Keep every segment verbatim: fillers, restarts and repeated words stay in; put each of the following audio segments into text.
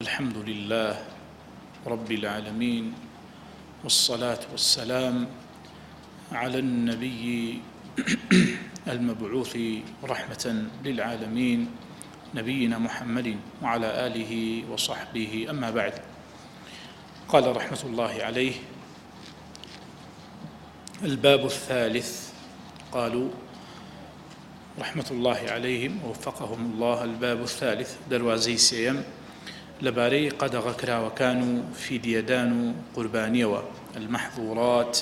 الحمد لله رب العالمين، والصلاة والسلام على النبي المبعوث رحمة للعالمين نبينا محمد وعلى آله وصحبه. أما بعد، قال رحمة الله عليه: الباب الثالث. قالوا رحمة الله عليهم ووفقهم الله: الباب الثالث دروازي سيم لباري قد غكرا وكانوا في ديدان قربانية المحظورات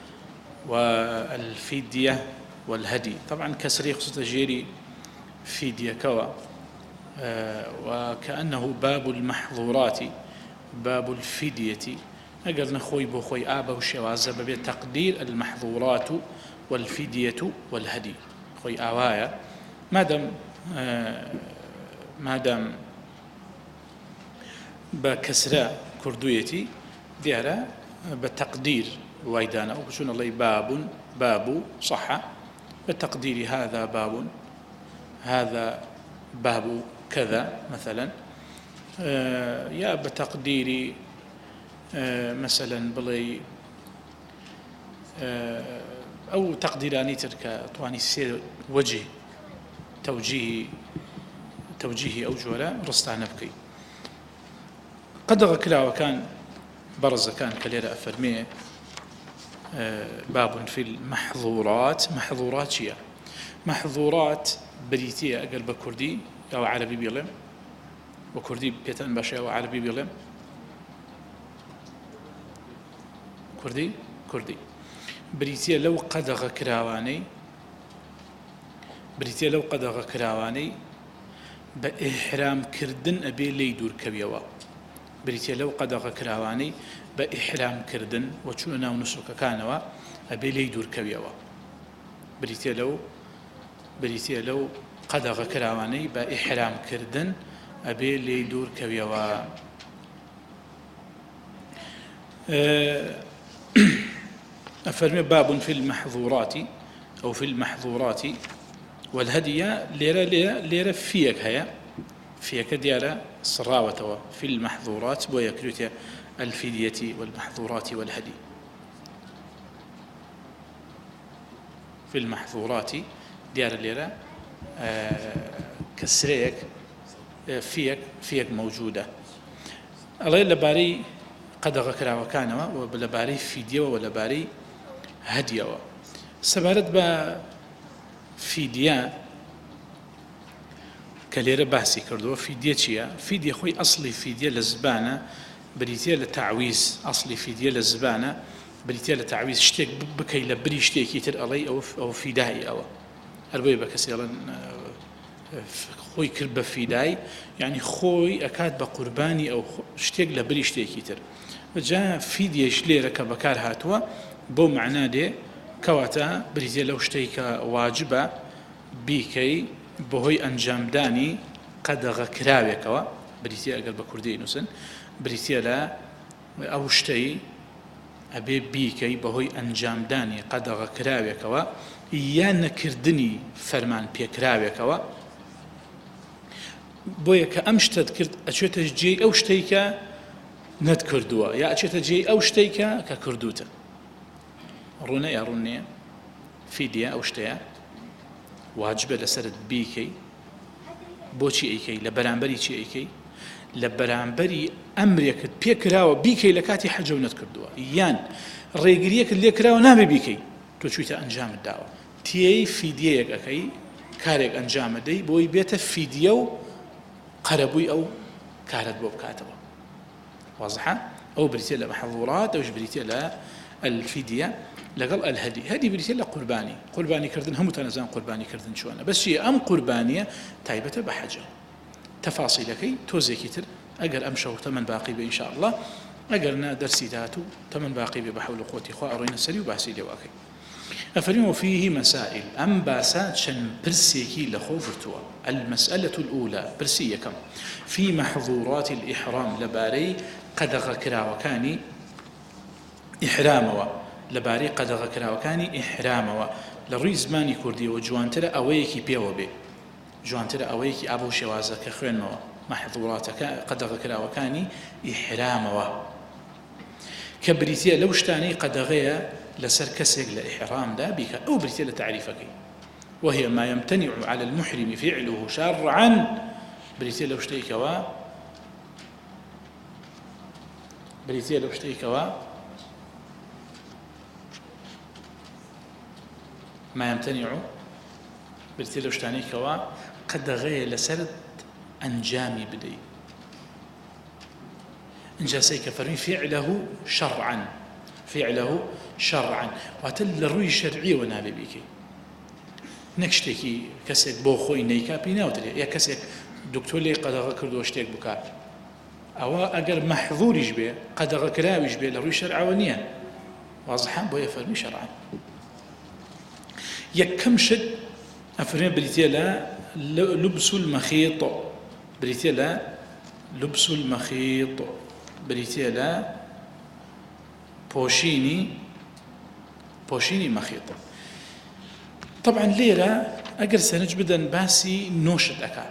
والفدية والهدي. طبعا كسري خصوص تجيري فدية كوا آه وكأنه باب المحظورات باب الفدية. أقل نخوي بخوي آبا وشوازة بتقدير المحظورات والفدية والهدي خوي آوايا مادام آه مادام بكسرة كردويتي ديارة بتقدير وايدانا وشون الله باب باب صح بتقدير هذا باب هذا باب كذا مثلا آه يا بتقديري آه مثلا بلي آه أو تقديراني ترك طواني سير وجه توجيه توجيه أو جولا رستعنا بكي قد غكلا وكان برز كان كليرة أفرمية باب في المحظورات. محظورات شيء محظورات بريتية أقل بكردي أو عربي بيلم وكردي بيتن باشا أو عربي بيلم كردي كردي بريتية لو قد غكراواني بريتية لو قد غكراواني بإحرام كردن أبي ليدور كبيوا بريتيا لو قد غكراواني بإحرام كردن وشونا ونسك كانوا أبي ليدور كبيوا بريتيا لو بريتيا لو قد غكراواني بإحرام كردن أبي ليدور كبيوا أفرمي باب في المحظورات أو في المحظورات والهدية ليرة ليرة ليرة فيك هيا فيك ديالة صراوة في المحظورات ويكريت الفدية والمحظورات والهدي. في المحظورات ديالة ليرة آه كسريك آه فيك فيك موجودة الله لباري قد غكرا وكانوا ولباري فدية ولباري هدية سبارت با فدية كليرة باسي كردو فدية شيا فدية خوي أصلي فدية لزبانة بريتية لتعويز أصلي فدية لزبانة بريتية لتعويز اشتيك بكي لبري اشتيك يتر علي أو أو فدائي أو أربعي بكسيلا خوي كرب فدائي يعني خوي أكاد بقرباني أو اشتيك لبري اشتيك يتر وجاء فدية شليرة كبكار هاتوا بو معناه دي كواتا بريتية لو اشتيك واجبة بيكي بهوي أنجام داني قد غكراويكوا بريتيا أقل بكردي نوسن بريتيا لا أو شتي أبي بيكي بهوي أنجام داني قد غكراويكوا يا نكردني فرمان بيكراويكوا بويا كأمشتد كرد أشيت جي أو شتيك نتكردوا يا أشيت جي أو شتيك ككردوتا رونا يا روني فيديا أو شتيا واجبه لسرد بيكي بوشي ايكي لبرانبري شي ايكي لبرانبري امريك بيكراو بيكي لكاتي حجه ونذكردوا يان ريغريك اللي كراو نامي بيكي تو شويته انجام الدعوه تي فيديك اكي كارك انجام دي بوي بيته فيديو قربوي او كارت بوب كاتبه واضحه او بريتي محظورات او بريتي لا الفديه لقل الهدي هدي بريتي لا قرباني قرباني كردن هم تنزان قرباني كردن شو أنا بس شيء أم قربانية تايبة بحجة تفاصيلك توزي كتر أجر أمشوا ثمن باقي بإن شاء الله أجرنا درسي ذاته ثمن باقي بحول قوتي خوا أروينا السري وبحسي لواقي أفريم فيه مسائل أم باسات شن برسيكي لخوفتوا. المسألة الأولى برسية كم في محظورات الإحرام لباري قد غكرا وكاني إحراموا لباري قد غكرا وكاني إحراموا لروي زماني كردي وجوانتر أويكي بيوبي جوانتر أويكي أبو شوازة كخوينموا محظوراتەکە قەدەغە کراوەکانی ئیحرامەوە کە بریتیە لەو شتانەی قەدەغەیە لەسەر کەسێک لە ئیحرامدا بیکە ئەو بریتیە لە تعریفەکەی وهي ما يمتنع على المحرم فعله شرعا بريتيا لو شتيكوا بريتيا لو شتيكوا ما يمتنع بريتيا لو شتانيكوا قد غير لسرد أنجامي بدي انجاسي كفرمي فعله شرعا فعله شرعا واتل الروي شرعي ونابي بيكي نەکشتێکی کەسێک بۆ خۆی نەیکاپی ناوترێت یا کەسێک دکتۆر لێ قەدەغە کردووە شتێک بکات ئەوە ئەگەر مەحظوریش بێ قەدەغە کراویش بێ لە ڕووی شەرعەوە نییە وازحان بۆیە فەرمی شەرعان یەکەم شت ئەفەرمێ بریتیە لە لبس المەخیط بریتیە لە لبس المەخیط بریتیە لە پۆشینی پۆشینی مەخیط طبعا ليرة أجر سنج بدن باسي نوشد أكا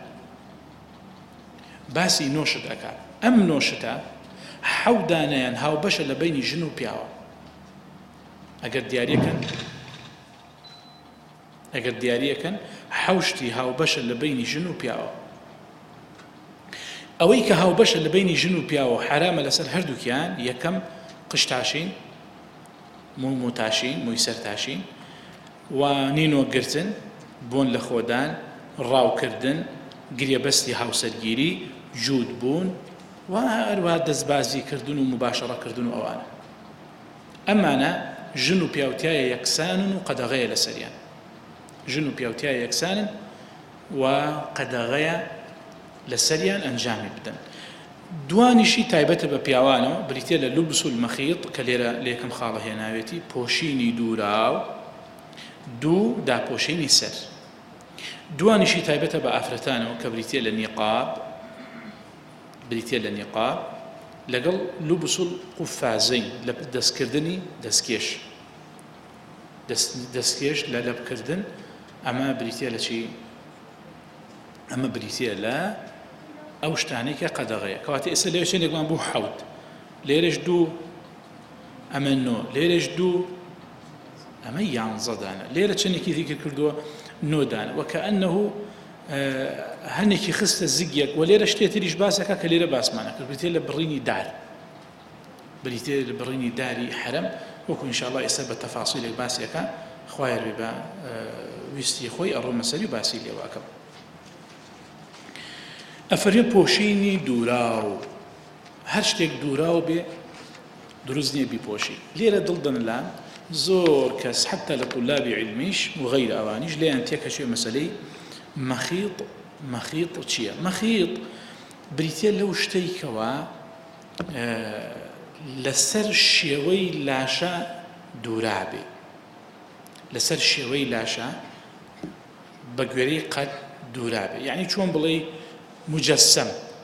باسي نوشد أكا أم نوشتا حودانيان هاو بشر لبيني جنو بياو أجر دياريا كان أجر دياريا كان حوشتي هاو بشر لبيني جنو بياو أويك هاو بشر لبيني جنو بياو حرام لسر هردو كيان يكم قشتاشين مو موتاشين مو يسرتاشين ونينو قرتن بون لخودان راو كردن قرية بستي هاو سرگيري جود بون واروا دزبازي كردن ومباشرة كردن أوانا أما أنا جنو بيوتيا يكسان وقدغية لسريان جنو بيوتيا يكسان وقدغية لسريان أنجامي بدن دوانشي تايبته ببيوانو بريتيا للبس المخيط كليرا ليكم خاله هناويتي بوشيني دوراو دو داپۆشینی سەر دوانیشی تایبەتە بە ئافرەتانەوە کە بریتیە لە نیقاب بریتیە لە نیقاب لەگەڵ لوبس القفازین لە دەستکردنی دەستکێش دەستکێش لە لەبکردن ئەمە بریتیە لە چی ئەمە بریتیە لە ئەو شتانەی کە قەدەغەیە کەواتە ئێستا لێرە چێنێکمان بوو حەوت لێرەش دوو ئەمە نۆ لێرەش دوو أما يعنزدانا ليلة شنكي ذيك كردوا نودانا وكأنه هنكي خست الزجيك وليلة اشتيتي ليش باسك كليلة باس معنا بريتيل بريني دار بريتيل بريني داري حرم وكو إن شاء الله يسبب تفاصيل باسك خواير ببا ويستي خوي أرو مسالي باسي لي واكب أفرين بوشيني دوراو هرشتك دوراو بي دروزني ببوشي ليلة ضلدن الآن زور كاس حتى لطلاب علميش وغير أوانيش لأن تيكا شيء مسألة مخيط مخيط شيء مخيط بريتيا لو اشتيكوا آه لسر شيوي لاشا دورابي لسر شيوي لاشا بقوري قد دورابي يعني شون بلي مجسم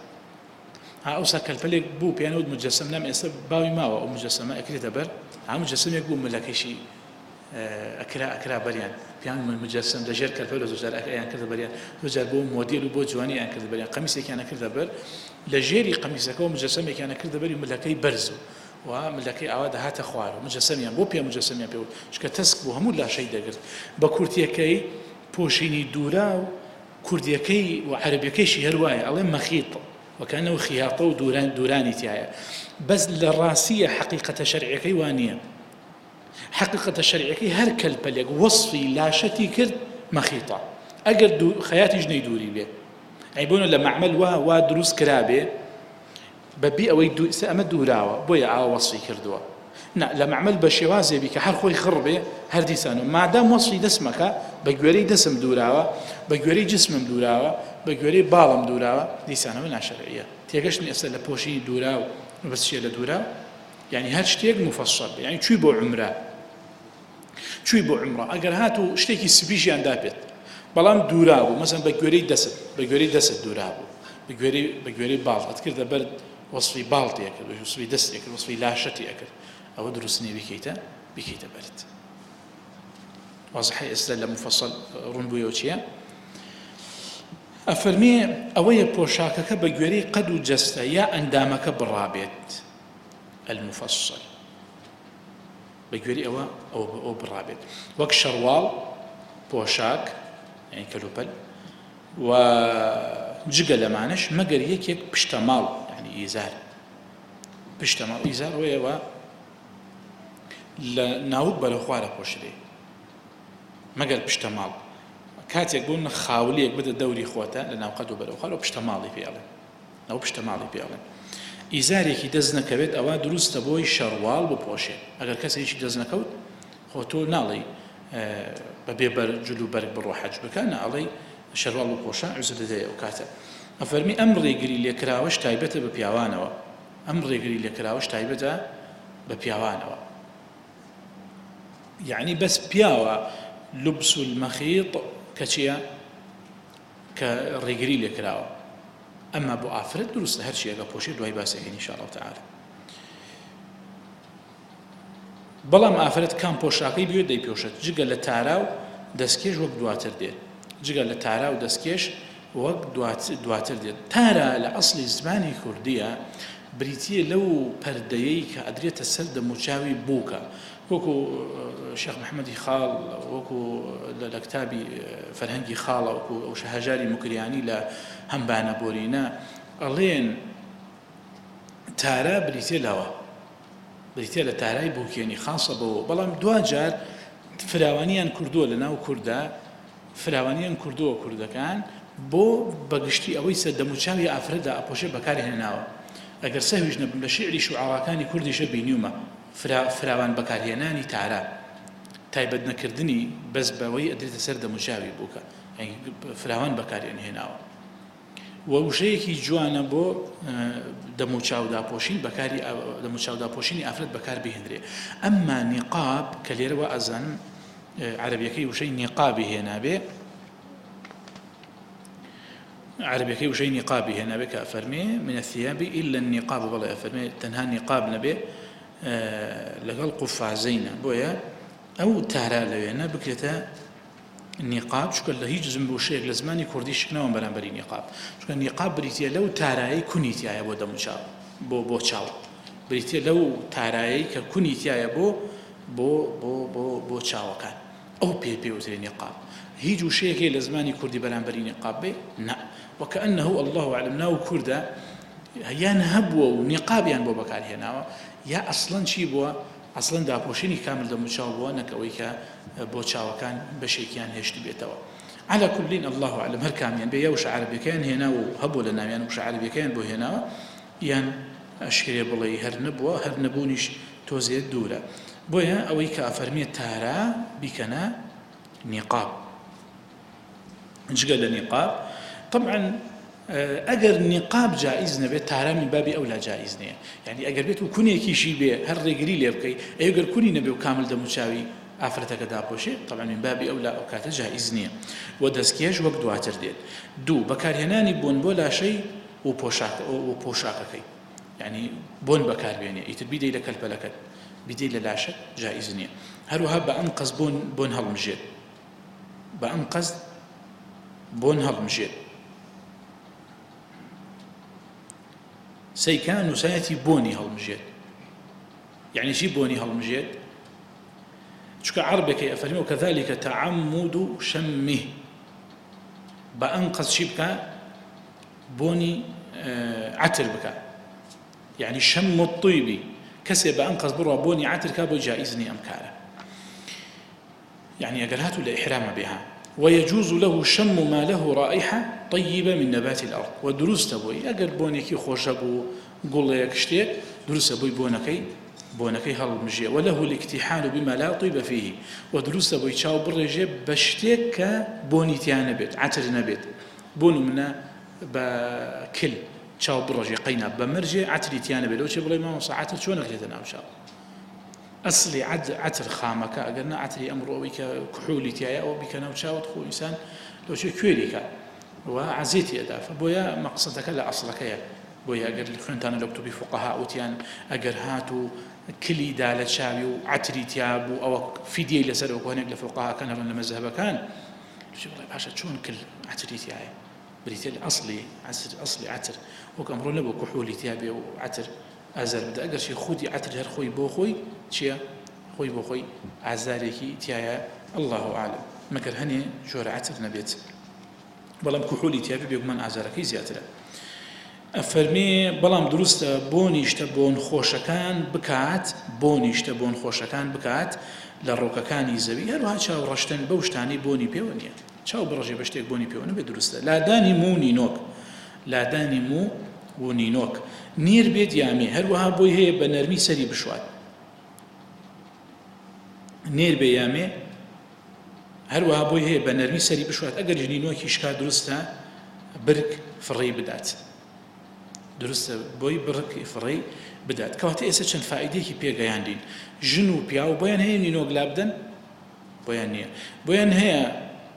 ها أوسا كالبليك بو بيانود مجسم نام يسب باوي ماوا أو مجسمة أكريتا بر ها مجسم يقول ملاكيشي أكرا أكرا بريان بيان مجسم دجير كالبلو زوجار أكرا كذا بريان زوجار بو موديل وبو جواني أن كذا بريان قميصي كان كذا بر لجيري قميصك ومجسم كان كذا بري ملاكي برزو وملاكي عواد هات خوارو مجسم يعني بو بيا مجسم يعني بيقول شك تسك وهم لا شيء دقر بكورتيا كي بوشيني دوراو كرديا كي وعربيا كي شي هرواية الله مخيط وكأنه خياطة دوران دوراني تاعي بس للراسية حقيقة شرعية كيوانية حقيقة شرعية كي هر كالبليق وصفي لا شتي كرد مخيطة أقر خياتي جني دوري بيه عيبون لما عمل وا وا دروس كرابي ببي أو يدو سأمد دوراوا بويا عا وصفي كردوا نا لما عمل بشوازي بك هر خوي خربي هر ديسانو ما دام وصفي دسمك بجوري دسم دوراوا بجوري جسم دوراوا بجوري بالم دوراوا ديسانو من شرعية تيجشني أسأل بوشي دوراو بس شيء لدوراو يعني هالشتيق مفصل يعني شو يبو عمره شو يبو عمره أجر هاتو شتيكي سبيشي عن دابت بلام دوراو مثلا بجوري دست بجوري دست دوراو بجوري بجوري بال أذكر برد وصفي بالتي أكل وصفي دست أكل وصفي لاشتي أكل أو درسني بكيتا بكيتا برد واضح أسئلة مفصل رنبويوتشيا ئەفەرمێ ئەوەیە پۆشاکەکە بە گوێرەی قەد و جەستە یا ئەندامەکە بڕابێت المفصل بە گوێرەی ئەوە ئەو بڕابێت وەک شەڕواڵ پۆشاک یعنی کەلوپەل و جگە لەمانش مەگەر یەکێک پشتەماڵ یعنی ئیزار پشتەماڵ ئیزار وەیەوە لە ناوت بەرە خوارە پۆشرێ مەگەر پشتەماڵ کاتێک بوون خاولیەک بدە دەوری خۆتە لە ناو قەد و بەرەو خوارە پشتەماڵی پێڵێن ناو پشتەماڵی پێڵێن ئیزارێکی دەست نەکەوێت ئەوە دروستە بۆی شەڕواڵ بپۆشێت ئەگەر کەسێکی دەست نەکەوت خۆ تۆ ناڵێ بەبێ بەر جلو بەرگ بڕۆ حەج بکە ناڵێ شەڕواڵ بپۆشە عوزر دەدەیە ئەو کاتە ئەفەرمی ئەم ڕێگری لێکراوەش تایبەتە بە پیاوانەوە ئەم ڕێگری لێکراوەش تایبەتە بە پیاوانەوە یعنی بەس پیاوە لبس المەخیط کە چییە کە ڕێگری لێکراوە ئەمما بۆ ئافرەت دروستە هەرچی ئەگە پۆشێ دوای باسەکەین ئینشاءالله تعالی بەڵام ئافرەت کام پۆشاکەی بوێ دەیپۆشێت جگە لە تارا و دەستکێش وەک دواتر دێت جگە لە تارا و دەستکێش وەک دواتر دێت تارا لە ئەسڵی زمانی کوردیە بریتیە لەو پەردەیەی کە ئەدرێتە سەر دەموچاوی بووکە وەکو شێخ محەممەدی خاڵ وەکو لە کتابی فەرهەنگی خاڵە وەکو ئەو شەهاژاری مکریانی لە هەمبانە بۆرینە ئەڵێن تارا بریتێ لەوە بریتێ لە تارای بووکێنی خاصە بەوە بەڵام دوجار فراوانیان کردووە لە ناو کووردا فراوانیان کردووە کوردەکان بۆ بەگشتی ئەوەی سەر دەموچاوی ئافرەتدا ئەپۆشێ بەکارهێناوە ئەگەر سەهویش نەبم لە شعری شوعەڕاکانی کوردیشە بینیومە فراوان بەکارهێنانی تارا تایبەت نەکردنی بەس بەوەی ئەدرێتە سەر دەموچاوی بووکە فراوان بەکارهێن هێناوە و وشەیەکی جوانە بۆ دەموچاوداپۆشین بەکاری دەموچاوداپۆشینی ئافرەت بەکار بهێنرێ ئەمما نیقاب کە لێرەوە ئەزانم عەرەبیەکەی وشەی نیقابی هێنابێ عربيكي وشي نقابي هنا بك أفرمي من الثياب إلا النقاب والله أفرمي تنها نقاب نبي آه لقال قفازين بويا أو تهرا لوينا بكرتا النقاب شو كله هيج زم بوشيك لزماني كردي شكنا ومبران بري نقاب شو كان نقاب بريتيا لو تهراي كونيتيا يا بو دمشاو بو بو تشاو بريتيا لو تهراي ككونيتيا يا بو بو بو بو بو تشاو كان أو بي بي وزي نقاب هيج وشيك لزماني كردي بران بري نقاب بي نا وكأنه الله أعلم ناو كردا يا نهبوا ونقاب يعني بو بكار هنا يا أصلا شي بوا أصلا دا بوشيني كامل دا مشاو بوا نكويكا بو تشاو كان بشي كان هشت بيتوا على كل الله أعلم هر كام يعني بيوش عربي كان هنا وهبوا لنا يعني وش عربي كان بو هنا يعني أشكري بالله هر نبوا هر نبونيش توزي الدولة بويا أويكا أفرمية تارا بكنا نقاب نشقل نقاب طبعا اگر نقاب جائز نبي تارا من باب اولى جائز نيه يعني اگر بيت كوني كيشي به هر رجلي لبكي اگر كوني نبي كامل دمشاوي افرتك دابوشي طبعا من باب اولى اوقات جائز نيه ودسكيج وقت دواتر ديت دو بكار هناني بون بولا شيء وبوشاك وبوشاككي يعني بون بكار بيني يتبيدي لك البلكت بدي للاشة جائز نيه هروها بانقذ بون بون هالمجيد بانقذ بون هالمجيد سيكان وسيأتي بوني هالمجيد يعني شي بوني هالمجيد شكا عربك أفهمه وكذلك تعمد شمه بأنقذ شبكة بوني آه عتر بك يعني شم الطيبي كسي بأنقذ بروا بوني عتر كابو جائزني أمكاره يعني أقلهاته لإحرام بها ويجوز له شم ما له رائحة طيبة من نبات الأرض ودروس تبوي أقل بونيكي خوش أبو قول لك اشتيك دروس أبوي بونكي بونكي هالمجيء وله الاكتحال بما لا طيب فيه ودروس أبوي تشاو برجي بشتيك كبوني تيانا بيت عتر نبيت بونو منا بكل تشاو برجي قينا بمرجي عتر تيانا بيت وشي بلاي ما وصعتر شو نقلتنا وشاو أصلي عد عتر خامك أقلنا عتري أمر بك كحولي تيايا أو بك نوشاوت خو إنسان لو شيء كويريكا وعزيتي أدا فبويا مقصدك لا أصلك يا بويا أقل كنت أنا لو كتبي فقهاء وتيان أقل هاتو كلي دالة شاوي وعتري تيابو أو فيديو لسر وكهنك لفقهاء كان لما مذهب كان شو والله باشا شون كل عتري تيايا بريتل أصلي عسر أصلي عتر وكأمر نبو كحولي تيابي وعتر أزر بدأ أجر شيء خودي عتر هر خوي بو خوي شيء خوي بو خوي عزاريكي تيايا الله أعلم مكر هني جور عتر نبيت بلام كحولي تيابي بيجمن عزاركي زيادة أفرمي بلام درست بونيشت بون خوشكان بكات بونيشت بون خوشكان بكات للروككاني زوي هروها شاو رشتن بوشتاني بوني بيونيا شاو برجي بشتك بوني بيوني بدرسته لا داني مو نينوك لا داني مو ونينوك نير بيت يامي هروها بوي هي بنرمي سري بشوات نير بيامي هروها بوي هي بنرمي سري بشوات اگر جنينوك يشكا درسته برك فري بدات درسته بوي برك فري بدات كواتي اسا چن فائدهكي پێگەیاندین ژن و پیا و بۆیان هەیە نینۆک لابدەن بۆیان نییە بۆیان هەیە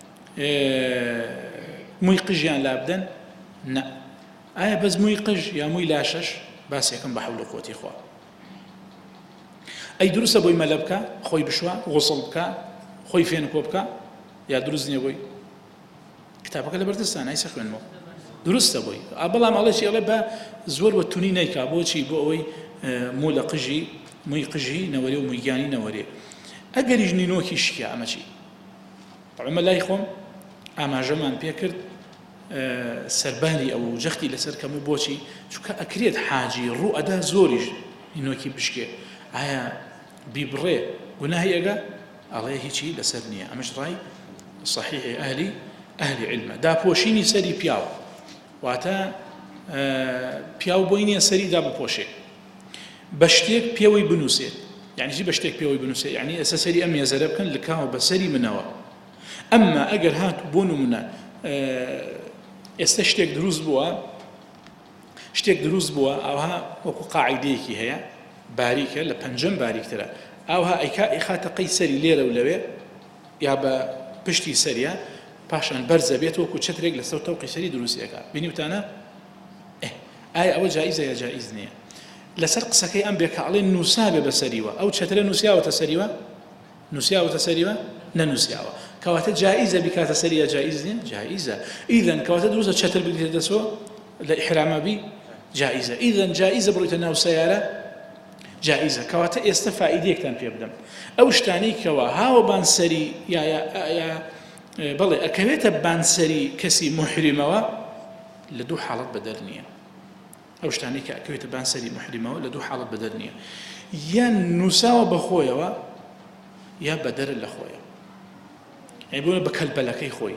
مووی قژیان لابدەن نە ئایا بەس مووی قژ یا مووی لاشەش باسێکم بە حەول و قووەتی خوا ئەی دروستە بۆی مەلە بکە خۆی بشوە غوسڵ بکە خۆی فێنکۆ بکە یا دروست نییە بۆی کتابەکە لە بەردەستانە ئەیسە خوێنمەوە دروستە بۆی بەڵام ئەڵێکی ئەڵێ بە زۆر بە تونی نەیکا بۆچی بۆ ئەوەی مو لە قژی مووی قژی نەوەرێ و موویگانی نەوەرێ ئەگەریش نینۆکی شکیا ئەمە چی طبعا لای خۆم ئاماژەمان پێ کرد سەرباری ئەو جەختی لەسەر کەم و بۆچی چونکە ئەکرێت حاجی ڕوو ئەدا زۆریش نینۆکی بشکێ ئایا بیبڕێ گوناهی ئەگە ئەڵێ هیچی لەسەر نییە ئەمەش ڕای صحیحی ئەهلی ئەهلی علمە داپۆشینی سەری پیاو واتە پیاو بۆی نییە سەری دا بپۆشێ بە شتێک پێوەی بنووسێت یعنی چی بە شتێک پێوەی بنووسێ یعنی ئێستا سەری ئەم مێزەرە بکەن لکاوە بە سەری منەوە ئەمما ئەگەر هات بۆ نمونە ئێستا شتێک دروست بووە شتێک دروست بووە ئەوها وەکو قاعیدەیەکی هەیە باریکە لە پەنجەم باریکترە ئەوها ئەیکا ئیخاتە قەی سەری لێرە و لەوێ یا بە پشتی سەریە پاشان بەرزە بێت وەکو چەترێک لەسەر تەوقی سەری دروستیەکە بینی وتانە ئایا ئەوە جائیزە یا جائیز نییە لەسەر قسەکەی ئەم بێکە ئەڵێن نووسا بێ بەسەریوە ئەو چەترە نووسیاوەتە سەریوە نووسیاوەتە سەریوە نەنووسیاوە کەواتە جائیزە بیکاتە سەری یا جائیز نییە جائیزە ئیدەن کەواتە دروستە چەتر بگرێتە دەسەوە لە ئیحرامە بی جائیزە ئیدەن جائیزە بڕۆیتە ناو سەیارە جائیزە کەواتە ئێستا فائیدەیەکتان پێ بدەم ئەو شتانەی کەوە هاوەبان سەری یا یا بەڵێ ئەکەوێتە بانسەری کەسی محریمەوە لە دوو حاڵەت بەدەر نییە ئەو شتانەی کە ئەکەوێتە بانسەری محریمەوە لە دوو حاڵەت بەدەر نییە یان نووساوە بەخۆیەوە یا بەدەرە لە خۆیەوە ئەی بۆنە بە کەلبەلەکەی خۆی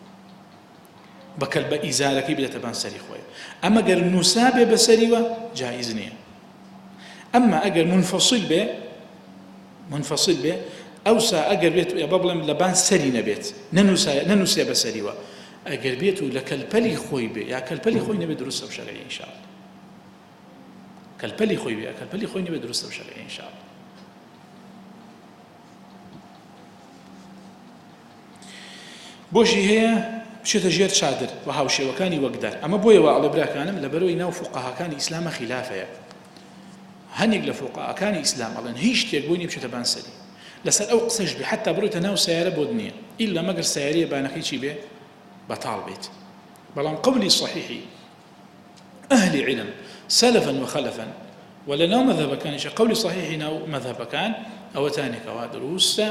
بە کەلبە ئیزارەکەی بدەتە بانسەری خۆی ئەمە گەر نووسا بێ بەسەریوە جائیز نییە ئەمما ئەگەر منفەصل بێ منفەصل بێ ئەوسا ئەگەر بێت با بڵێم لە بان سەری نەبێت نەنووسێ بەسەریوە ئەگەر بێت و لە کەلپەلی خۆی بێ یا کەلپەلی خۆی نەبێت دروستە و شەرعی ئینشاءالله کەلپەلی خۆی بێ کەلپەلی خۆی نەبێت دروستە و شەرعی ئینشاءالله بۆشی هەیە بچێتە ژێر چادر و هاوشێوەکانی وەکدار ئەمە بۆیەوە ئەڵێ براکانم لەبەرەوەی ناو فوقەهاکانی ئیسلامە خلافەیە هەنێک لە فوقەهاکانی ئیسلام ئەڵێن هیچ شتێک بۆی نییە بچێتە بانسەری لەسەر ئەو قسەش بێ حتا بڕۆیتە ناو سیارە بۆت نییە ئیلا مەگەر سیارەیە بانەکەی چی بێ بەتاڵ بێت بەڵام قولی صحیحی ئەهلی علم سەلەفا وخەلەفا ولا ناو مەذهبەکانیشە قولی صحیحی ناو مەذهبەکان ئەوەتانێکەوە دروستە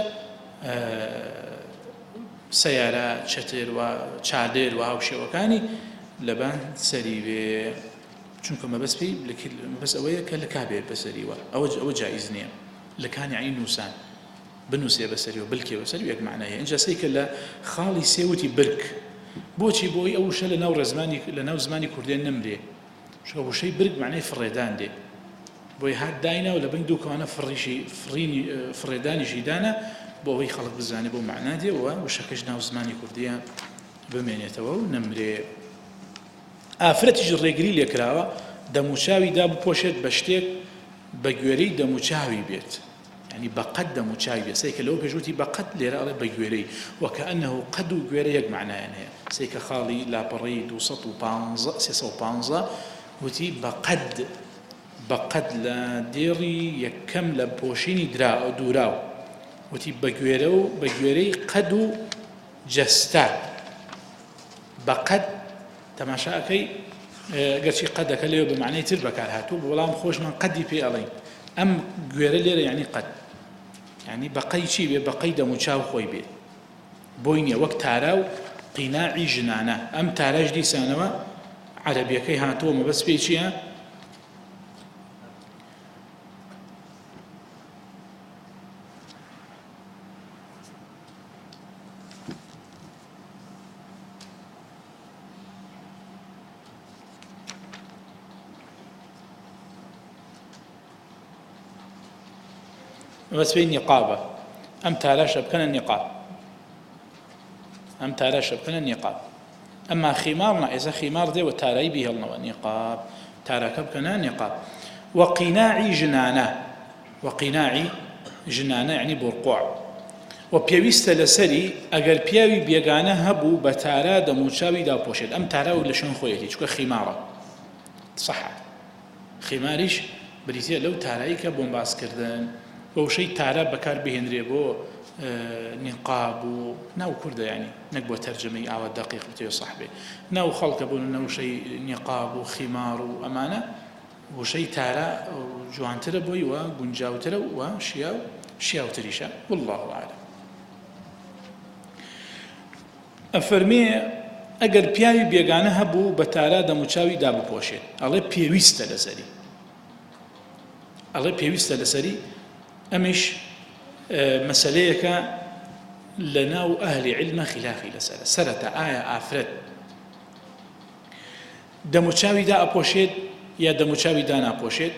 سیارە چەتر و چادر و هاوشێوەکانی لەبان سەری بێ چونکە مەبەست پێی بەس ئەوەیە کە لە کابێ بەسەریوە ئەوە جائیز نییە لەکانی عین نووسان بنووسێ بەسەریوە بلکێ بەسەری یەک معنایە اینجا سەیکە لە خاڵی سێوتی برک بۆچی بۆی ئەو وشە لە ناو ڕێزمانی لە ناو زمانی کوردێن نەمرێ چونکە وشەی برک معنای فڕێدان دێ بۆی هات داینا و لە بین دووکەوانە فڕیشی فڕینی فڕێدانیشی دانە بۆ ئەوەی خەڵک بزانێ بۆ معنا دێەوە وشەکەش ناو زمانی کوردیە بمێنێتەوە و نەمرێ ئافرەتیش ڕێگری لێکراوە دەموچاوی دا بپۆشێت بە شتێک بە گوێرەی دەموچاوی بێت يعني بقد دموچاوی بێت سەیکە لەوە پێشوتی بەقەد لێرە ئەڵێ بە گوێرەی وەکەئەنەهو قەد و گوێرە یەک معنایان هەیە سەیکە خاڵی لاپەڕەی دووسەد و پانزە سێسە و پانزە وتی بەقەد بەقەد لە دێڕی یەکەم لە پۆشینی دووراو وتی بە گوێرە و بە گوێرەی قەد و جەستە بەقەد تەماشاکەی گەرچی قەدەکە لێوە بە معنەی تر بەکار هاتوو بەڵام خۆشمان قەدی پێ ئەڵێن ئەم گوێرە لێرە یعنی قەد یعنی بەقەی چی بێ بەقەی دەموچاو خۆی بێت بۆی نییە وەک تارا و قیناعی ژنانە ئەم تاراش دیسانەوە عەرەبیەکەی هاتووە مەبەست پێی چییە بس بين نقابة أم تاراش بكن النقاب أم تاراش بكن النقاب أما خمارنا إذا خمار ذي وتاري به النقاب تارك بكن النقاب وقناعي جنانة وقناعي جنانة يعني برقوع وبيويست لسري أجر بيوي بيجانا هبو بتارا دموشاوي دا بوشد أم تارا ولا شون خويتي شو خمارة صح خماريش بريتيا لو تارايك بومباس كردن بۆ شەی تارە بەکار بهێنرێ بۆ نقاب و ناو کوردە یعنی نەک بۆ تەرجەمەی ئاوا دەقیق بتێ سەح بێ ناو خەڵکە بوون ناو شەی نقاب و خیمار و ئەمانە بۆ شەی تارە جوانترە بۆی وە گونجاوترە و شیاو شیاوتریشە والله ئاعلم ئەفەرمێ ئەگەر پیاوی بێگانە هەبوو بە تارە دەموچاوی دابپۆشێت ئەڵێ پێویستە لەسەری ئەڵێ پێویستە لەسەری ئەمیش مەسەلەیەکە لەناو ئەهلی عیلمە خلافی لەسەرە سەرەتا ئایا ئافرەت دەموچاوی دا ئەپۆشێت یا دەموچاوی دا ناپۆشێت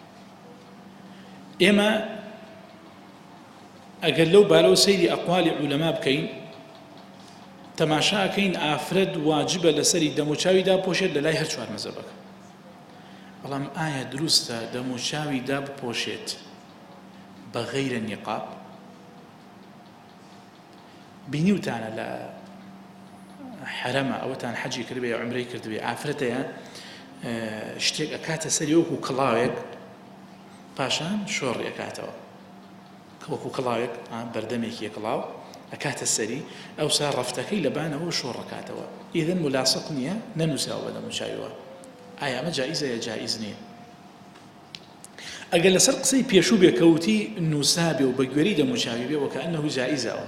ئێمە ئەگەر لەو بارەوە سەیری ئەقوالی عولەما بکەین تەماشاکەین ئافرەت واجبە لەسەری دەموچاوی دا پۆشێت لە لای هەر چوار مەزهەبەکە بەڵام ئایا دروستە دەموچاوی دا بپۆشێت بغير النقاب بنيوتانا لا حرمة أو تان حجي كربي أو عمري كربي عفرتها اشتيك أكاتا سريوك وكلاوك باشان شور أكاتوا وكو كلاوك بردميك يكلاو أكاتا السري أو صار رفتكي لبانا هو شور أكاتوا إذن ملاصقنيا ننساو بدا مشايوا آية ما جائزة يا جائزنين ئەگەر لەسەر قسەی پێشوو بێکەوتی نووسابێ و بە گوێرەی دەموچاوی بێ وەکەئەنەه جائیزەوە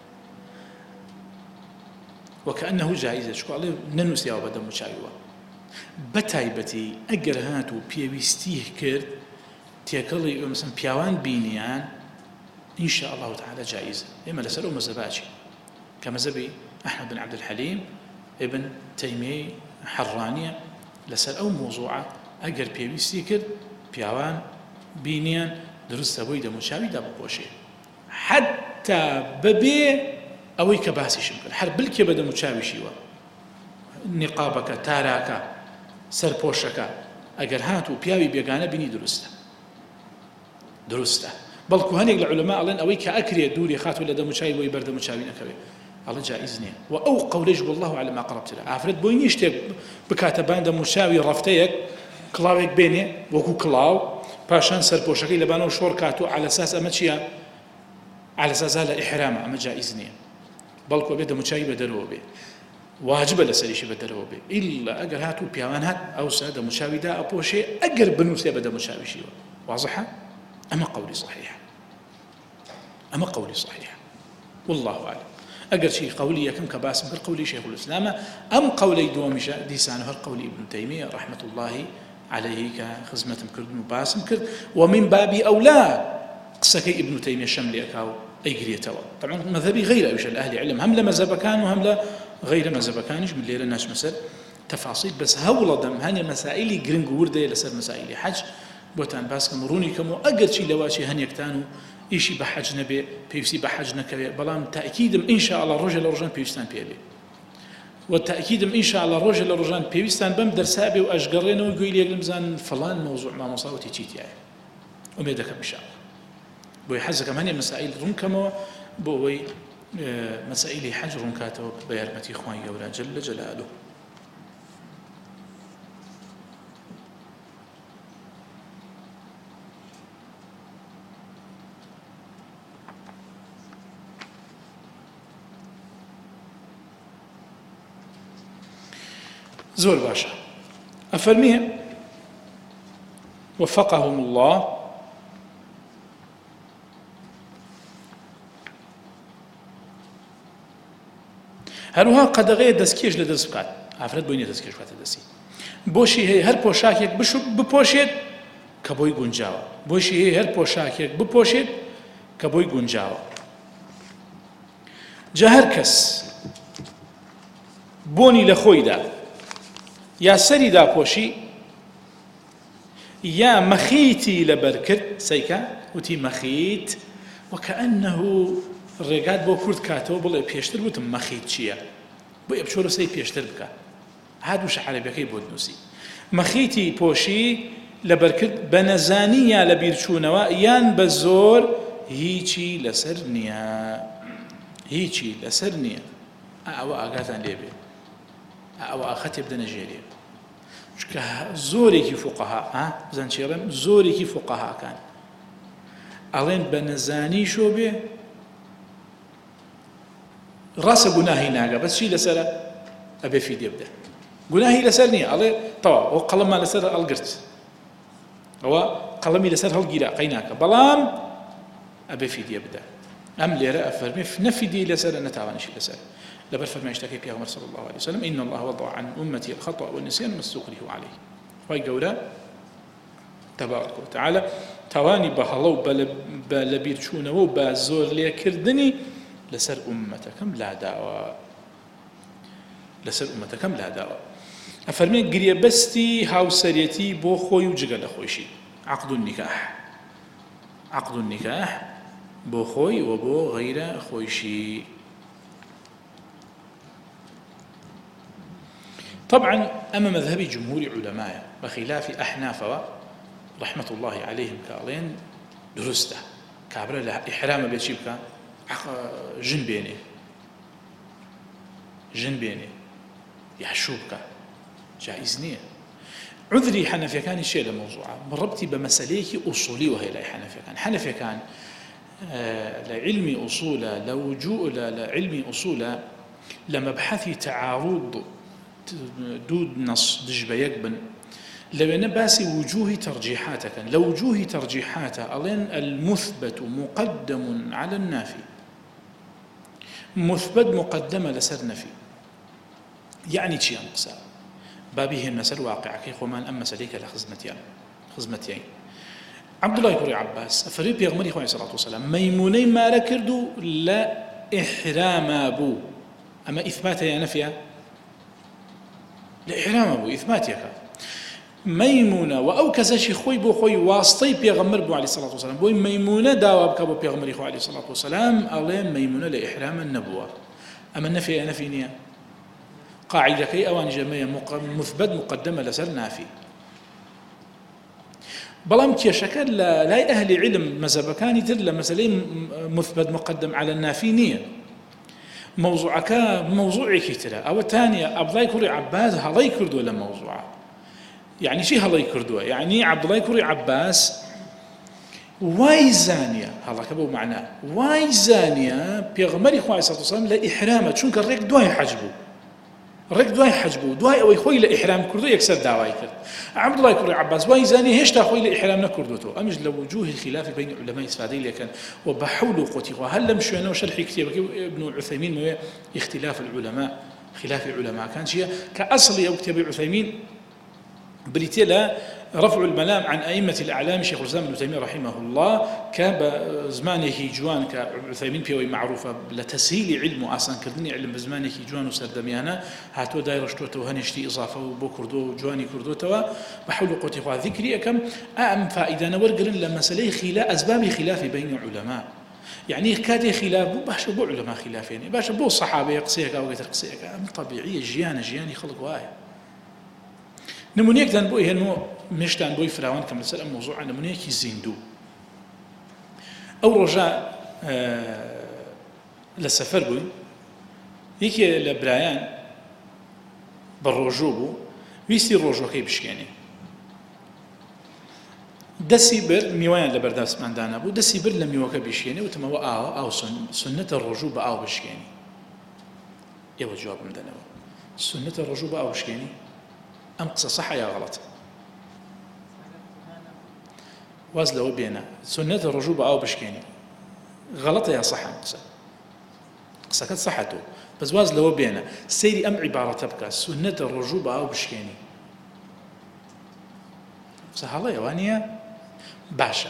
وەکەئەنەه جائیزە چکۆ ئەڵێ نەنووسیاوە بە دەموچاویوە بەتایبەتی ئەگەر هات و پێویستی کرد تێکەڵی مەسەڵەن پیاوان بینیان ئینشاء الله تعالى جائزە ئێمە لەسەر ئەو مەزهەباچی کە مەزهەبی ئەحمەد بن عەبدولحەلیم ابن تەیمیە حەڕانیە لەسەر ئەو مۆزوعە ئەگەر پێویستی کرد پیاوان بینیان دروستە بۆی دەموچاوی دا بپۆشێ حتا بەبێ ئەوەی کە باسیشم کرد هەر بلکێ بە دەموچاویشیوە نقابەکە تاراکە سەرپۆشەکە ئەگەر هات و پیاوی بێگانە بینی دروستە دروستە بەڵکو هەنێک لە عولەما ئەڵێن ئەوەی کە ئەکرێت دووری خاتوە لە دەموچاوی بۆی بەردەموچاوی نەکەوێت ئەڵێ جائز نییە و ئەو قەولەش والله أعلم ئەقرەبترە ئافرەت بۆی نییە شتێک بکاتە بان دەموچاوی ڕەفتەیەک کڵاوێک بێنێ وەکو کڵاو پاشان سەرپۆشەکەی لەبانەوە شۆڕ کاتوە على ئەساس ئەمە چییە على ئەساس لە ئیحرامە ئەمە جائز نییە بەڵکو بێ دەموچاوی بە دەرەوە بێ واجبە لەسەریشی بە دەرەوە بێ ئیلا ئەگەر هات و پیاوان هات ئەوسا دەموچاوی دا ئەپۆشێ ئەگەر بنووسێ بە دەموچاویشیوە واضحە ئەمە قەولی صحیحە ئەمە قەولی صحیحە والله أعلم ئەگەر چی قەولی یەکەم کە باسم کرد قەولی شیخ الإسلامە ئەم قەولەی دووەمیشە دیسان هەر قەولی ابن تەیمیە رحمة الله عليه كخزمتم كرد مباسم كرد ومن باب أولى قصة ابن تيمية شمل أكاو أي قريتوا طبعا مذهبي غير أيش الأهل علم هم لمذهب كان وهم لا غير مذهب كانش من ليلة الناس مسألة تفاصيل بس هول دم هني مسائل جرينج وردة لسر مسائل حج بوتان باس كمروني كمو أقل شيء لواشي هني كتانو إيشي بحج نبي بيفسي بحج نكبي بلام تأكيد إن شاء الله رجل رجل بيفستان بيبي والتأكيد إن شاء الله رجل رجل بيوستان بم درسابي وأشقرينا ويقول يقول مزان فلان موضوع ما مصاوتي تيت يعني أميدك إن شاء الله بوي حزك من هي مسائل رنكمو بوي مسائل حج رنكاتو بيرمتي إخواني يورا جل جلاله زۆر باشە. ئەفەرمێ وفقهم الله هەروها قەدەغەیە دەستکێش لە دەست بکات، ئافرەت بۆی نیە دەستکێش بکاتە دەستی. بۆشی هەیە هەر پۆشاکێک بپۆشێت کە بۆی گونجاوە، بۆشی هەیە هەر پۆشاکێک بپۆشێت کە بۆی گونجاوە. جا هەر کەس بۆنی لە خۆیدا یا سەری داپۆشی یا مەخیتی لەبەر کرد، سەیکە وتی مەخیت وەکەئەنەه ڕێگات بۆ کورد کاتەوە بڵێ پێشتر وتم مەخیت چییە؟ بۆ یە بچۆ لەسەری پێشتر بکە، هادوو شەحەرەبیەکەی بۆ دنووسی. مەخیتی پۆشی لەبەر کرد بە نەزانی یا لە بیرچوونەوە یان بە زۆر هیچی لەسەر نییە، هیچی لەسەر نییە. ئەوە ئاگاتان لێبێ، ئەوە ئاخەتێ بدەنە ژێرێ، چونکە زۆرێکی فوقەها ها بزان چێڵێم زۆرێکی فوقەهاکان ئەڵێن بە نەزانی شۆ بێ ڕاستە گوناهی ناگە، بەس چی لەسەرە؟ ئەبێ فیدیە بدە. گوناهی لەسەر نییە، ئەڵێ تەوا ئەو قەڵەممان لەسەر هەڵگرت، ئەوە قەڵەمی لەسەر هەڵگیرا قەی ناکە، بەڵام ئەبێ فیدیە بدە. ئەم لێرە ئەفەرمێ نەفیدی لەسەرە نەتاوانیشی لەسەر، لبر فرمایشتەکەی پێغەمبەر صلی الله عليه وسلم إن الله وضع عن أمتي الخطأ والنسيان ما استكرهوا عليه. خوای گەورە تبارك وتعالى توانی بە هەڵە و بە لەبیرچوونەوە و بە زۆر لێکردنی لەسەر ئومەتەکەم لاداوە، لەسەر ئومەتەکەم لاداوە. ئەفەرمێ گریێبەستی هاوسەرێتی بۆ خۆی و جگە لە خۆیشی، عقد النکاح، عقد النکاح بۆ خۆی و بۆ غەیرە خۆیشی. طبعا أما مذهب جمهور علماء بخلاف أحناف رحمة الله عليهم قالين درسته كابرا لا إحرام بيتشيبك جن بيني جن بيني يحشوبك جائز نية. عذري حنفيا كان الشيء لموضوعه مربتي بمسأليك أصولي وهي لا حنفيا كان حنفيا كان آه لعلم أصول لوجوء لعلم أصول لمبحث تعارض دود نص دجبة يقبن لو أن باسي وجوه ترجيحاتك لو وجوه ترجيحات ألين المثبت مقدم على النافي، مثبت مقدمة لسر نفي، يعني شيء نقصا بابه المسألة واقع كي خمان أما سليك لخزمتين خزمتين. عبد الله بن عباس فريق يغمري خوي صلى الله عليه وسلم ميموني ما ركردوا لا إحرام أبو أما إثبات يا نفيا لإحرام أبو إثباتك ميمونة وأو كزاشي خوي بو خوي واسطي بيغمر بو عليه الصلاة والسلام بو ميمونة داواب كابو بيغمري خو عليه الصلاة والسلام ألين ميمونة لإحرام النبوة. أما النفي نفي نية قاعدة كي أوان جميع مثبت مقدمة لسر نافي. بلام كيشكل لا أهل علم مذهبكاني تدل مسألة مثبت مقدم على النافي نية موضوعك موضوعي كتير أو تانية عبد الله كوري عباس هلاي كردو ولا موضوعه يعني شيء هلاي كردو يعني عبد الله كوري عباس واي زانية هلا كبو معناه واي زانية بيغمري خوي صلى الله عليه وسلم لإحرامه شون كريك دواي حجبه ريك دواي حجبه دواي أو خوي لإحرام كردو يكسر دعواي كرد. عبد الله كوري عباس واي زانية هيش تاخوي لإحرام نكردوتو أمج لوجوه الخلاف بين علماء إسفادي لكن وبحول قوتي وهل لم شو أنا وشرح كتير ابن عثيمين اختلاف العلماء خلاف العلماء كان شيء كأصل أو كتاب عثيمين بريتيلا رفع الملام عن أئمة الأعلام شيخ الإسلام ابن تيمية رحمه الله كاب زمانه جوان كعثيمين بيوي معروفة لتسهيل علمه أصلا كردني علم بزمانه جوان وسردميانا هاتو داير شتوته وهنشتي إضافة وبو كردو جواني كردو توا بحول قوتي خواه ذكري كم أهم فائدة نورقرن لما سلي خلاف أسباب خلاف بين العلماء يعني كادي خلاف بو باش بو علماء خلافين باش بو الصحابة يقصيك أو غير قصيك طبيعية جيانة جياني خلق واي نمونيك دان بوي هنو مشتان بوي فراوان كم لسال الموضوع نمونيك زيندو أو رجاء آه للسفر بوي يكي لبرايان بالرجوبو ويستي الرجوع كي بشكيني دسي بر ميوان لبرداس ماندانا بو دسي بر لميوكا بشكيني وتما آو أو سنة الرجوب أو بشكيني يو جواب مدانا سنة الرجوب أو بشكيني ئەم قسە صح یا غەڵەتە؟ واز لەوە بێنە سنەتە ڕۆژوو بە ئاو بشکێنی غەڵەتە یا صحە قسە قسەکەت صحەتەوە بەس واز لەوە بێنە سەیری ئەم عیبارەتە بکە سنەتە ڕۆژوو بە ئاو بشکێنی قسە هەڵەیە وانە باشە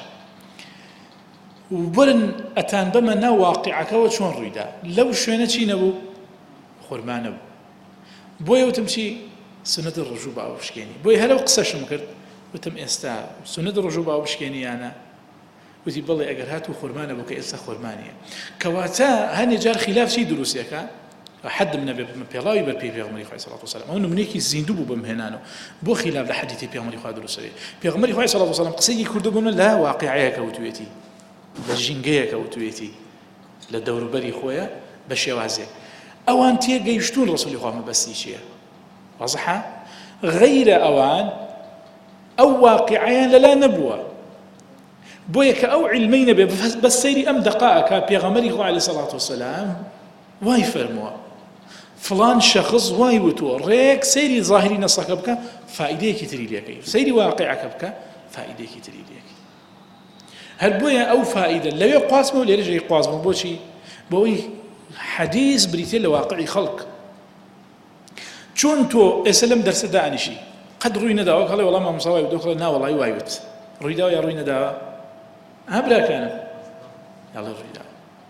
وبرن ئەتان بەمە ناو واقعەکەەوە چۆن ڕوویدا لەو شوێنە چی نەبوو خورما نەبوو بۆیە وتم چی سنەتە ڕۆژوو بە ئاو بشکێنی بۆی هەرەو قسەشم کرد وتم ئێستا سنەت ڕۆژوو بە ئاو بشکێنییانە وتی بڵێ ئەگەر هاتوو خورمانە بوو کە ئێستا خورمانیە کەواتە هەنێ جار خلاف چی دروستیەکە حد من پێڵاوی بەر پێی پێغەمبەری خوا صلی الله علیه و سلم ئەو نمونەیەکی زیندوو بوو بەمهێنانەوە بۆ خلاف لە حەدیثی پێغەمبەری خوا دروستەوێ پێغەمبەری خوا صلی الله علیه و سلم قسەی کردو بوون لە واقعەیەکە وتوێتی لە ژینگەیەکە وتوێتی لە دەوروبەری خۆیە بە شێوازێک ئەوان تێگەیشتون ڕسوولی خوا مەبەستی چییە واضحە غەیرە ئەوان ئەو واقعەیان لەلا نەبووە بۆیە کە ئەو عیلمەی نەبێ بەس سەیری ئەم دەقائەکە پێغەمبەری خوا عەلەیهی سەڵات وسەلام وای فەرمووە فلان شخص وای وتووە ڕێک سەیری ظاهری نەسەکە بکە فائیدەیەکی تری لێکەی سەیری واقعەکە بکە فائیدەیەکی تری لێکەی هەر بۆیە ئەو فائیدە لەوێ قواسمەوە لێرە ژێی قواسمەوە بۆچی بۆەوەی حەدیث بریتێ لە واقعی خەڵک چۆن تۆ ئێستا لەم دەرسە دانیشی قەت ڕووی نەداوە کەڵێ وەڵام مامۆستا وای وتووە کەڵێ نا وەڵی وای وت ڕوویداوە یا ڕووی نەداوە ئا براکانم یاڵێ ڕوویداوە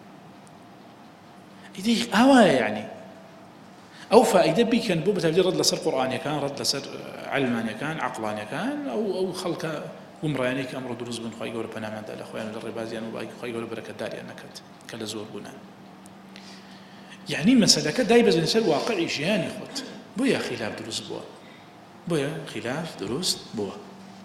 ئیدی ئاوایە یعنی ئەو فائیدە بیکەن بۆ بەتابەتی ڕەت لەسەر قورئانیەکان ڕەت لەسەر عەلمانیەکان عەقڵانیەکان ئەو ئەو خەڵکە گومڕایانەی کە ئەمڕۆ دروست بوون خوای گەورە پەناماندا لە خۆیان لە ڕێبازیان و خوای گەورە بەرەکەتداریان نەکات کە لە زۆر بوونە یعنی مەسەلەکە دایبەزێنە سەر واقعی ژیانی خۆت بۆیە خلاف دروست بووە بۆیە خلاف دروست بووە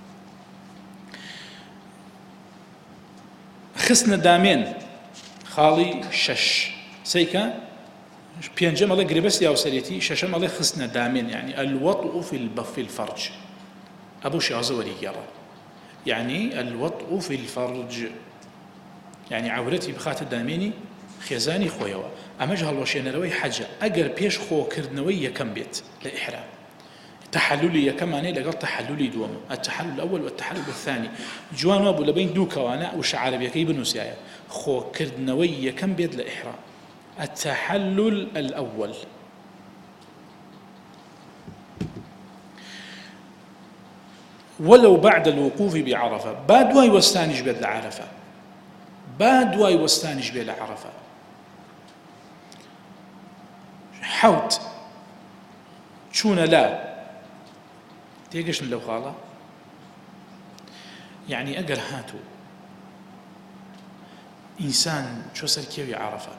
خستنە دامێن خاڵی شەش سەیکە پێنجەم ئەڵێ گرێبەستی یاوسەرێتی شەشەم ئەڵێ خستنە دامێن يعني الوطء في في الفرج ئەبوو شێوازە وەریگێڕە يعني الوطء في الفرج يعني عورەتی بخاتە دامێنی خێزانی خۆیەوە ئەمەش هەڵوەشێنەرەوەی حەجە ئەگەر پێش خۆکردنەوەی یەکەم بێت لە ئیحرام تحللی یەکەمانەیە لەگەڵ تحللی دووەم التحلل الأول والتحلل الثاني جوان وابوو لەبین دوو کەوانە وشە عەرەبیەکەی بنووسایە خۆکردنەوەی یەکەم بێت لە ئیحرام التحلل الأول ولو بعد الوقوف بعرفة بعد واي وستانش بيت لعرفة بعد واي وستانش بيت لعرفة حوت شون لا تيجيش من لو خالة يعني أجر هاتو إنسان شو سر كيوي عرفة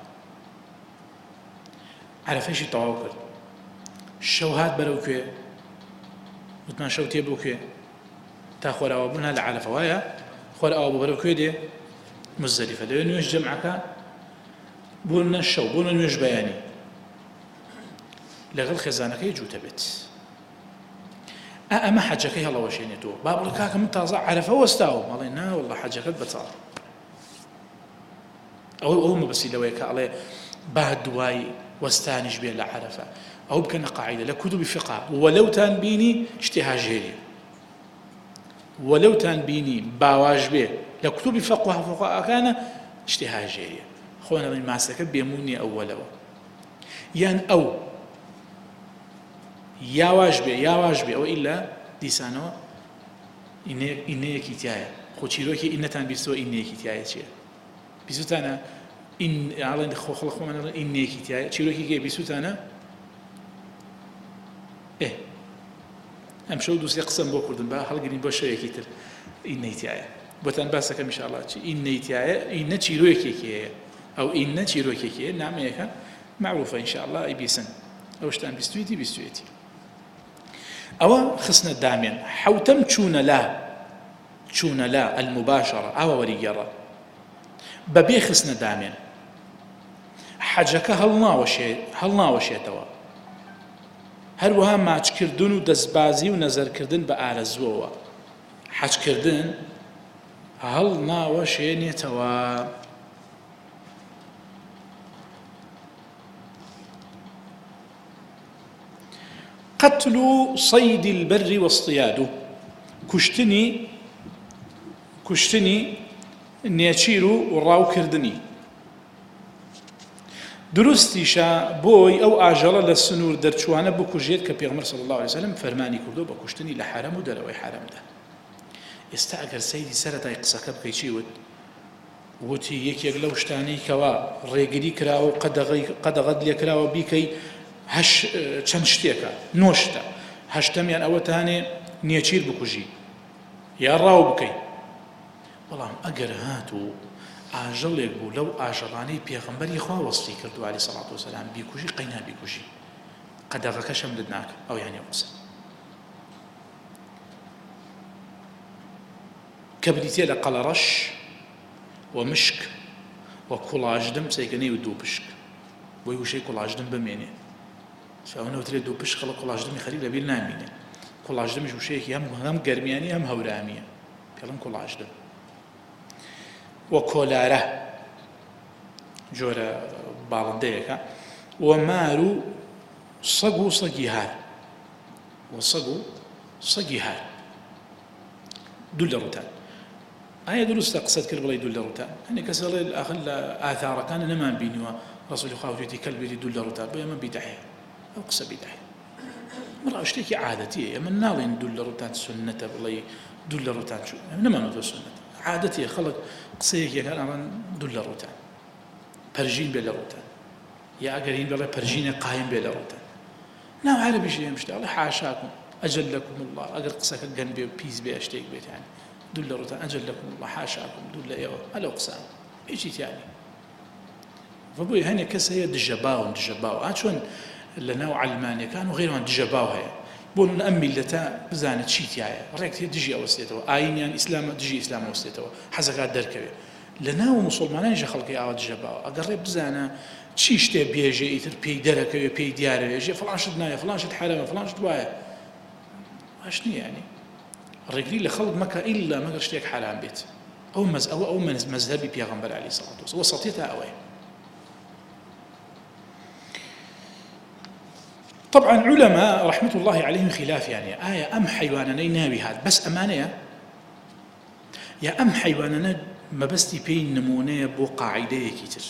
عرفة شي طواو كرد شو هات بروكي وتمان شو تيبوكي تا خور أو بنها لعرفة ويا خور أو بروكي دي مزدلفة لأن نوش جمعك بولنا الشو بولنا نوش بياني لغل خزانك يجو تبت أما حجك هلا وشيني تو باب لك من تازع عرفة واستاو مالي نا والله حجك بتصار أو أو ما بس لو يك عليه بعد واي واستانج بين العرفة أو بكنا قاعدة لكتب فقه ولو تان بيني اشتها جيري ولو تان بيني باواج به لكتب فقه فقه كان اشتها جيري خونا من ماسك بيموني أولا يان أو يا واجبه يا واجبه أو إلا ديسانو إنه إنه كتيايا خوشيروكي إنه تان بيسو إنه كتيايا شيء بيسو تانا إن على خو خلق خو من إنه كتيايا شيروكي كي بيسو تانا إيه هم شو دوس يقسم بوكردن بقى خلق جرين بشر كتير إنه كتيايا بتان بس كم إن شاء الله شيء إنه كتيايا إنه شيروكي كي أو إنه شيروكي كي نعم هيك معروفة إن شاء الله يبيسن أو شتان بيستويتي بيستويتي أو خصنا دامين حوتم تشون لا تشون لا المباشرة أو وريجرة ببي خصنا دامين حاجك هلنا وشي هلنا وشي توا هل وها ما تكردون ودزبازي ونظر كردن بأعرزوا حاج كردن هلنا وشي نتوا قتل صيد البر واصطياده كشتني كشتني نێچیر و ڕاوکردنی دروستیشە بۆی ئەو ئاژەڵە لە سنوور دەرچوانە بکوژێت کە پێغەمبەر صلی الله عليه وسلم فەرمانی کردو بە کوشتنی لە حرەم و دەرەوەی حرەمدا. ئێستا ئەگەر سەیری سەرەتای قسەکە بکەی چی وت؟ وتی یەکێک لەو شتانەی کەوا ڕێگری کراوە و قەدەغەت لێ کراوە بیکەی چەند شتێکە نۆ شتە، هەشتەمیان ئەوەتانێ نێچیر بکوژی یا ڕاو بکەی. بەڵام ئەگەر هات و ئاژەڵێک بوو لەو ئاژەڵانەی پێغەمبەری خوا وەستی کردو عەلەیهی سەڵات وەسەلام بیکوژی قەی نابیکوژی، قەدەغەکەشم لێت ناکە. ئەو یانی قسە کە بریتێ لە قەڵەڕەش و مشک و کوڵاژدم سەیکەنەی و دوو پشک بۆی وشەی کوڵاژدم بمێنێ. ئەوە نەوترێت دوو پشک خەڵک کوڵاژدمی خەریک لەبیر نامێنێ. کوڵاژدمیش وشەیەکی هەم گەرمیانی هەم هەورامیە، پێڵم کوڵاژدم. و کۆلارە جۆرە باڵندەیەکە، و مار و سەگ و سەگی هار و سەگ و سەگی هار دوو لە ڕووتان. ئایا دروستە قسەت کرد بڵێ دوو لە ڕووتان؟ هەنێک کەس دەڵێ ئاخر لە ئاثارەکانە نەمان بینیوە ڕەسوولی خوا وتێتی کەلبێتی دوو لە ڕووتان، بۆ ئێمە بیدعەیە. ئەو قسە بیدعەیە. بەڵام شتێکی عادەتیە، ئێمە ناڵێن دوو لە ڕووتان سوننەتە بڵێ دوو لە ڕووتان چوو، نەمانەوە سوننەت عادەتیە. خەڵک قسەیەکیەکان ئەڵێن دوو لە ڕووتان، پەرژین بێ لە ڕووتان، یا ئەگەر هین بڵێ پەرژینە قایم بێ لە ڕووتان. ناو عەرەبیش ئێمە شتە ئەڵێ حاشاکم ئەجەل لەکم الله، ئەگەر قسەکە گەن بێ و پیس بێ شتێک بێت یانی دوو لە ڕووتان ئەجەل لەکم الله حاشاکم دوو لە ئێوە ئەلەو قسان هیچی تیانی. بۆی هەنێک کەس هەیە دژەباون دژەباو ئا چۆن لە ناو عەلمانیەکان و غەیرەوان دژەباو هەیە بۆ ئەم میلەتە بزانێت چی تایە، ڕێک تێ دژی ئەوەستێتەوە، ئاینیان ئیسلامە دژی ئیسلام ئەوەستێتەوە، حەزەکات دەرکەوێت. لە ناو مسلمانانیش خەڵکی ئاوا دژەباوە، ئەگەر ڕێ بزانە چی شتێ بێژێ ئیتر پێی دەرەکەوێ پێی دیارەوێژێ فڵانشت نایە فڵانشت حرامە فڵانشت وایە باش نییە. یانی ڕێگری لە خەڵک مەکە ئیلا مەگەر شتێک حرام بێت. ئەو مەزئەوە ئەو مەزهەبی پێغەمبەر عەلەیهی سەڵات وەسەلام وەسەطیەتە ئەوەیە. طبعا علماء رحمة الله عليهم خلاف يعني آية أم حيوانني ناوي هاد بس أمانية يا أم حيواننا ما بستي بين نمونة بو قاعدة كتير.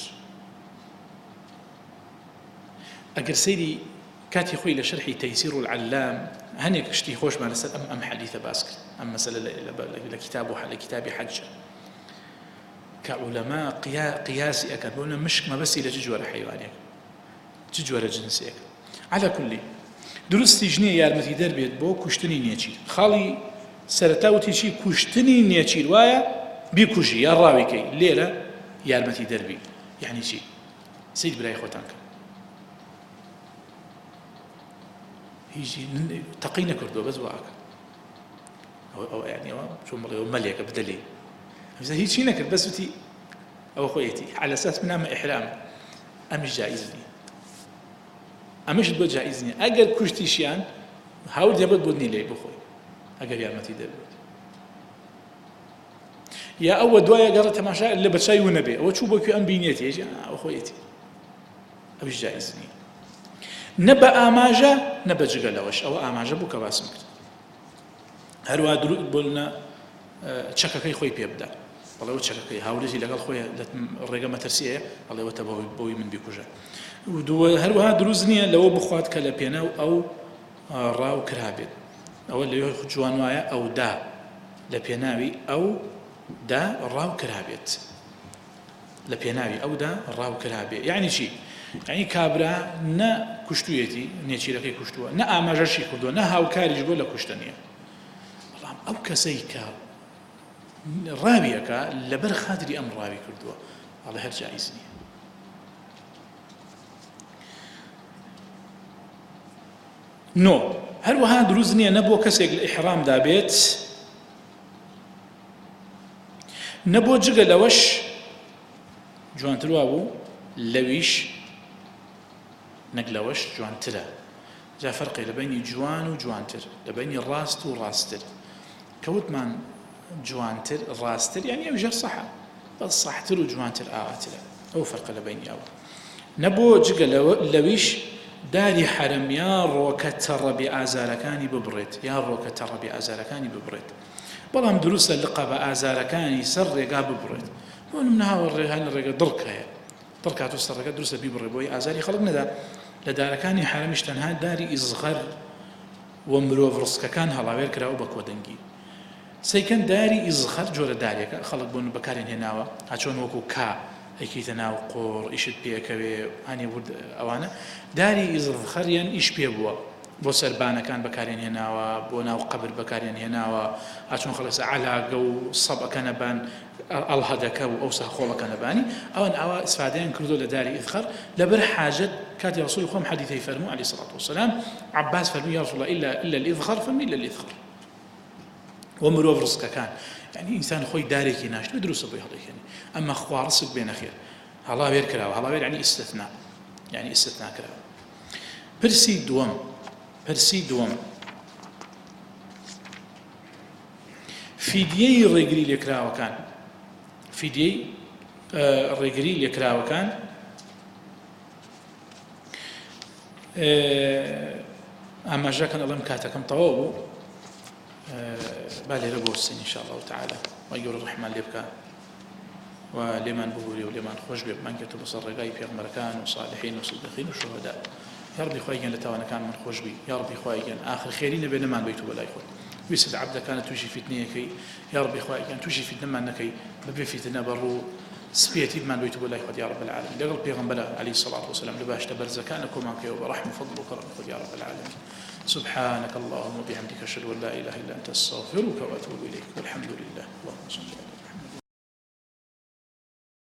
أجر سيدي كاتي خوي لشرحي تيسير العلام هنيك اشتي خوش ما نسأل أم أم حديث باسكت أم مسألة لكتابه لكتاب حج كعلماء قياسي أكاد بقولنا مش ما بس إلى ججورة حيوانية ججورة جنسية. على كل درستی جنی یارمەتی دەربێت بۆ کوشتنی نێچیر. خاڵی سەرەتاوتی چی کوشتنی نێچیر وایە بیکوژی یا ڕاویکەی، لێرە یارمەتی دەربی یعنی چی؟ سید برای خۆتان کە هیچی تەقی نەکردووە بەس واکە ئەو یعنی ئەوە چۆن بڵێ ئەو مەلێکە بدەلێ هیچی نەکرد بەس وتی ئەوە خۆیەتی على ئەساس بنامە ئیحرام ئەمیش جائز نییە. ئەمەشت بۆ جائز نییە. ئەگەر کوشتیشیان هاور دەبێت بۆ نیلێ بخۆی ئەگەر یارمەتی دەبێت، یا ئەوە دوایە گەڕە تەماشا لە بەچای و نەبێ ئەوە چوو بۆکوێ ئەم بینێتی هێژ ئەوە خۆیەتی ئەویش جائز نییە. نە بە ئاماژە نە بە جگەلەوەش، ئەوە ئاماژە بوو کە باسم کرد. هەروە دروست بۆلنە چەکەکەی خۆی پێ بدە بەڵێ ئەوە چەکەکەی هاورێتی لەگەڵ خۆی ڕێگە مەترسیەیە بەڵێوەتە بۆی من بیکوژە. هەروەها دروست نییە لەوە بخوات کە لە پێناو ئەو ڕاو کرابێت، ئەوە لەوێ جوان وایە ئەو دا لە پێناوی ئەو دا ڕاو کرابێت، لە پێناوی ئەو دا ڕاو کرابێت. یعنی چی؟ یعنی کابرا نە کوشتوویەتی نێچیرەکەی کوشتووە، نە ئاماژەشی کردووە، نە هاوکاریش بۆ لە کوشتنیە. بەڵام ئەو کەسەی کە ڕاویەکە لەبەر خاتری ئەم ڕاوی کردووە ئەڵێ هەر جائز نییە. نۆ هەروەها دروست نییە نە بۆ کەسێک لە ئیحرامدا بێت نە بۆ جگە لەوەش جوانتر وا بوو لەویش نەک لەوەش جوانترە. جا فەرقی لە بینی جوان و جوانتر، لە بینی ڕاست و ڕاستتر. کەوتمان جوانتر ڕاستتر یعنی ئەو ژەر سەحە، بەس سەحتر و جوانتر ئاواترە. ئەو فەرقە لە بینی ئەوە. نە بۆ جگە لەویش داری حرم یا ڕۆکە تەڕە بێ ئازارەکانی ببڕێت یا ڕۆکە تەڕە بێ ئازارەکانی ببڕێت بەڵام دروستە لقە بە ئازارەکانی سەر ڕێگا ببڕێت بۆ نمونەوە ڕێگان ڕێگە دڕک هەیە دڕکات و سەرەکە دروستە بیبڕێ بۆی ئازاری خەڵک نەدا لە دارەکانی حرمیش تەنها داری ئیزغەر و مرۆڤ ڕسکەکان هەڵاوێر کراوە بە کۆدەنگی سەیکەن داری ئیزغەر جۆرە دارێکە خەڵک بۆن بەکارێن هێناوە هاچۆن وەکو کا ئەیکیتە ناو قۆڕ ئیشت پێکەوێ هەنێ ورد ئەوانە داری ئیزغەریان ئیش پێ بووە بۆ سەربانەکان بەکارێن هێناوە بۆ ناو قەبر بەکارێن هێناوە هاچۆن خەڵک عەلاگە و سەبەکە نەبان ئەڵهەدەکە و ئەوسا خۆڵەکە نەبانی ئەوان ئەوە ئیسفادەیان کردو لە داری ئیزغەر لەبەر حاجەت کاتی ڕەسوولی خۆم حەدیثەی فەرموو عەلەیهی سەڵاتو وەسەلام عەباس فەرمووی یا ڕەسوڵ ئیلا ئیلا الئیزغەر فەرمی ئیلا الئیزغەر و مرۆڤ ڕزقەکان یعنی ئینسان خۆی دارێکی ناشتوێ دروستە بۆی هەڵەیکێنێ ئەمما خوا ڕزق بێنە خێر هەڵاوێر کراوە هەڵاوێر یعنی ئیستثنا یعنی ئیستثنا کراوە پرسی دووەم پرسی دووەم فیدیەی ڕێگری لێکراوەکان فیدیەی ڕێگری لێکراوەکان ئاماژەکەن ئەڵێم کاتەکەم تەواو بوو با لێرە بۆستین ئینشاء الله تعالى وای گەورە ڕەحمان لێ بکە و لێمان ببووری و لێمان خۆش بێ بمانگێت و بەسەر ڕێگای پێغەمبەرەکان و صالحین و صدیقین و شوهەدا یا ربی خوای گەن لە تاوانەکان من خۆش بی یا ربی خوای گەن آخر خێری نەبێ نەمان بیت و بەلای خۆت ویست عەبدەکانە تووشی فیتنەیەکەی یا ربی خوای گەن تووشی فیتنەمان نەکەی بەبێ فیتنە بەڕوو سبيتي بمان بيت بالله يا رب العالمين لقل بيغمبر عليه الصلاة والسلام لباش تبرزكان كما كيو برحمة فضل وكرم يا رب العالمين سبحانك اللهم وبحمدك أشهد أن لا إله إلا أنت أستغفرك وأتوب إليك والحمد لله اللهم صل على